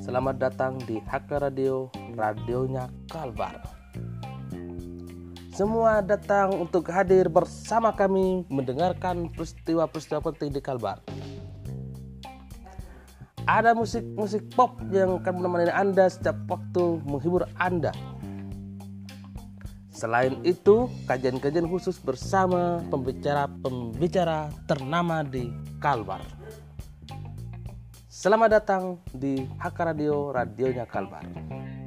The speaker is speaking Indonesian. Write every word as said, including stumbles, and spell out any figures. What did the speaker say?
Selamat datang di H K Radio, radionya Kalbar. Semua datang untuk hadir bersama kami mendengarkan peristiwa-peristiwa penting di Kalbar. Ada musik-musik pop yang akan menemani Anda setiap waktu menghibur Anda. Selain itu, kajian-kajian khusus bersama pembicara-pembicara ternama di Kalbar. Selamat datang di H K Radio, radionya Kalbar.